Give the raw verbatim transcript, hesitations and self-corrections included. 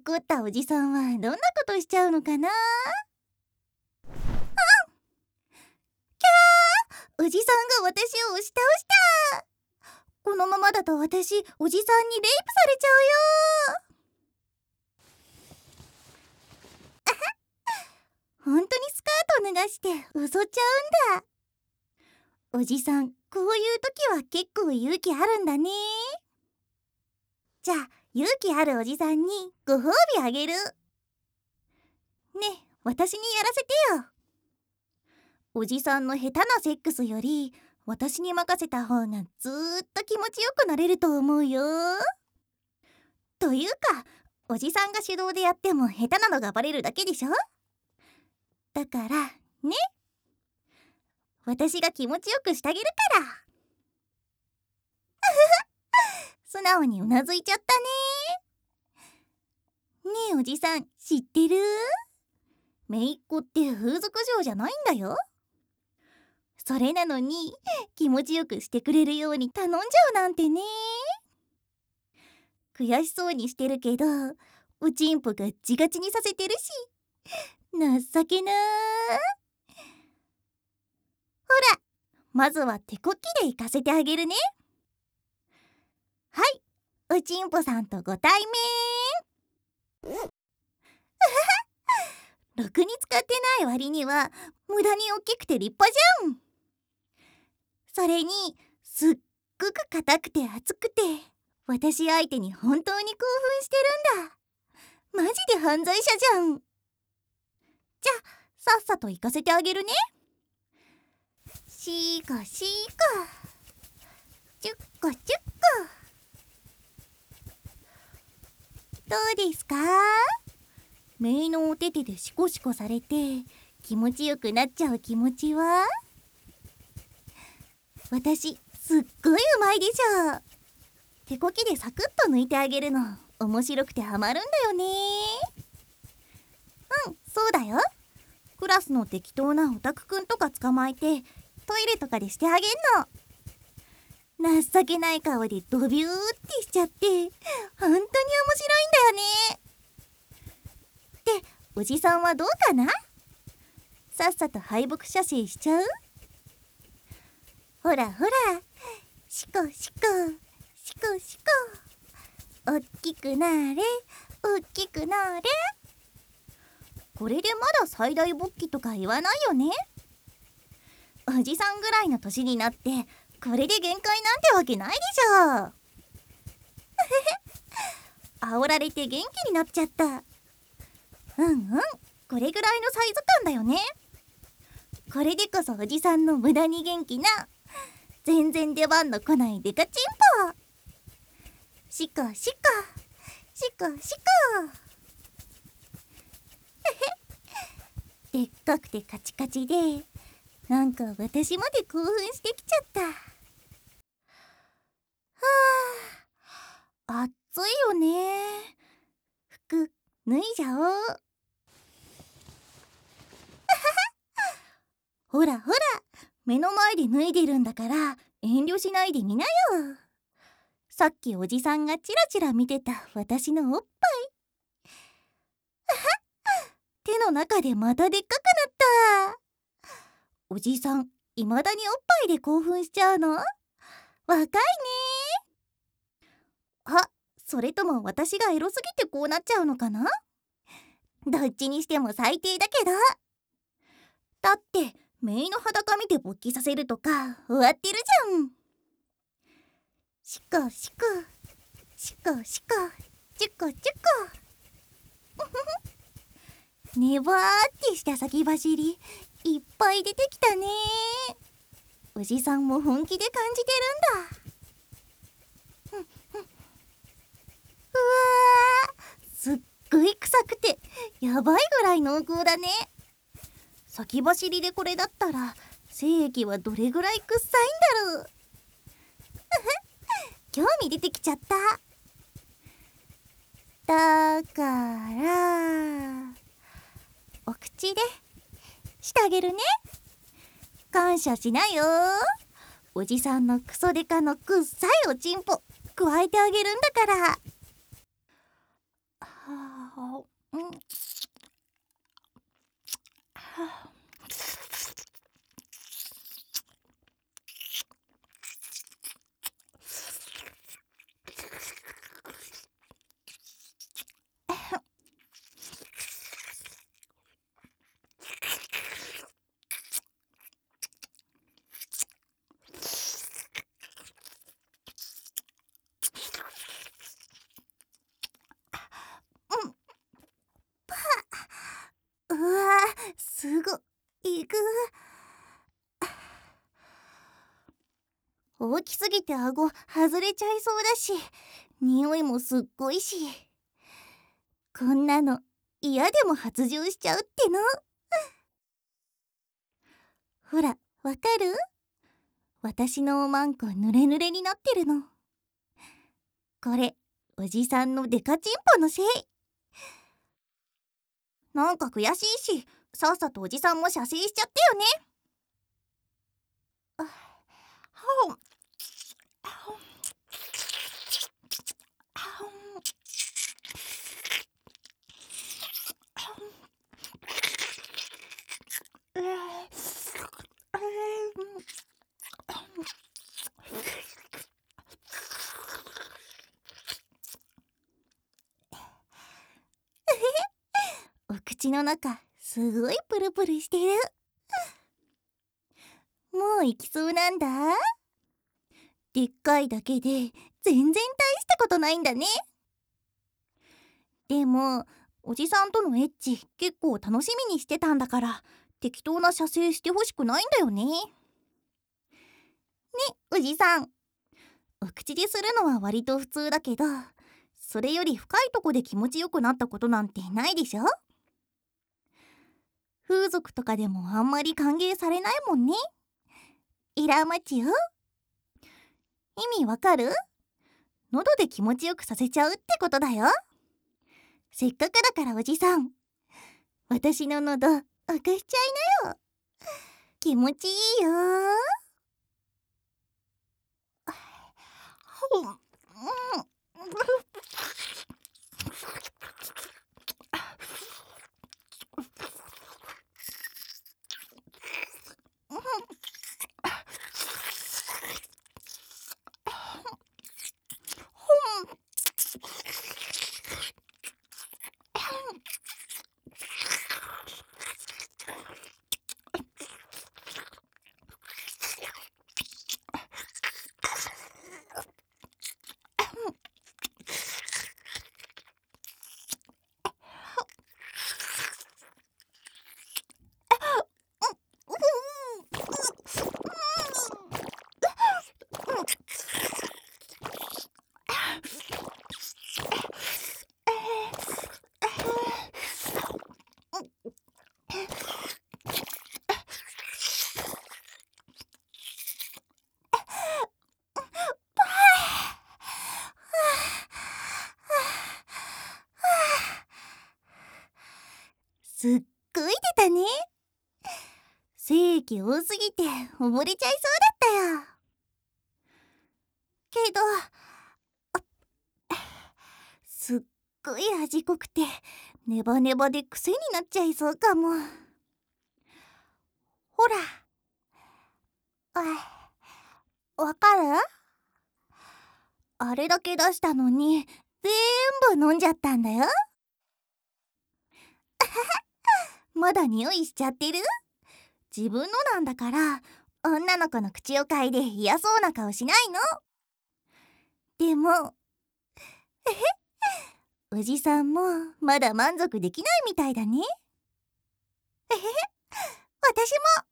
怒ったおじさんはどんなことしちゃうのかな。あ、キャー、おじさんが私を押し倒した。このままだと私、おじさんにレイプされちゃうよ。本当にスカート脱がして嘘っちゃうんだ。おじさん、こういう時は結構勇気あるんだね。じゃあ勇気あるおじさんにご褒美あげる。ねえ、私にやらせてよ。おじさんの下手なセックスより私に任せた方がずーっと気持ちよくなれると思うよ。というか、おじさんが主導でやっても下手なのがバレるだけでしょ。だからね、私が気持ちよくしてあげるから。素直にうなずいちゃったね。ねえおじさん、知ってる？姪っ子って風俗嬢じゃないんだよ。それなのに気持ちよくしてくれるように頼んじゃうなんてね。悔しそうにしてるけどおちんぽガッチガチにさせてるし、情けなー。ほら、まずは手こきで行かせてあげるね。はい、おちんぽさんとご対面。ろくに使ってない割には無駄に大きくて立派じゃん。それにすっごく硬くて熱くて私相手に本当に興奮してるんだ。マジで犯罪者じゃん。じゃあさっさと行かせてあげるね。シーコシーコ、チュッコチュッコ。どうですか？姪のお手手でシコシコされて気持ちよくなっちゃう気持ちは？私すっごいうまいでしょ。手こきでサクッと抜いてあげるの面白くてハマるんだよね。うん、そうだよ。クラスの適当なオタクくんとか捕まえてトイレとかでしてあげんの。情けない顔でドビューってしちゃって本当に面白いんだよね。っておじさんはどうかな？さっさと敗北射精しちゃう？ほらほら、シコシコシコシコ、おっきくなれおっきくなれ。これでまだ最大勃起とか言わないよね。おじさんぐらいの年になってこれで限界なんてわけないでしょ。煽られて元気になっちゃった。うんうん、これぐらいのサイズ感だよね。これでこそおじさんの無駄に元気な全然出番の来ないデカチンポ。シコシコシコシコ。でっかくてカチカチでなんか私まで興奮してきちゃった。はあ、暑いよね。服脱いじゃおう。ほらほら、目の前で脱いでるんだから遠慮しないでみなよ。さっきおじさんがチラチラ見てた私のおっぱい。手の中でまたでっかくなった。おじさんいまだにおっぱいで興奮しちゃうの？若いね。あ、それとも私がエロすぎてこうなっちゃうのかな？どっちにしても最低だけど。だって姪の裸見て勃起させるとか終わってるじゃん。シコシコシコシコチュコチュコ。ねばーってした先走りいっぱい出てきたね。おじさんも本気で感じてるんだ。うわー、すっごい臭くてやばいぐらい濃厚だね。先走りでこれだったら精液はどれぐらい臭いんだろう。興味出てきちゃった。だからお口でしてあげるね。感謝しなよ。おじさんのクソデカのくっさいおちんぽ加えてあげるんだから。はあうわー、すごいぐ。大きすぎて顎外れちゃいそうだし、匂いもすっごいし、こんなの嫌でも発情しちゃうっての。ほら、わかる？私のおまんこぬれぬれになってるの。これおじさんのデカチンポのせい。なんか悔しいし、さっさとおじさんも射精しちゃってよね。あ、はお、はお、はお、うわ、お口の中すごいプルプルしてる。もう行きそうなんだ。でっかいだけで全然大したことないんだね。でもおじさんとのエッチ結構楽しみにしてたんだから、適当な射精してほしくないんだよね。ね、おじさん、お口でするのは割と普通だけど、それより深いとこで気持ちよくなったことなんてないでしょ。風俗とかでもあんまり歓迎されないもんね。イラマチよ。意味わかる？喉で気持ちよくさせちゃうってことだよ。せっかくだからおじさん、私の喉明かしちゃいなよ。気持ちいいよ。ほん、うん、すっごい出たね。精液多すぎて溺れちゃいそうだったよ。けどすっごい味濃くてネバネバで癖になっちゃいそうかも。ほら、あ、わかる？あれだけ出したのに全部飲んじゃったんだよ。まだ匂いしちゃってる？自分のなんだから女の子の口を嗅いで嫌そうな顔しないの。でもおじさんもまだ満足できないみたいだね。私も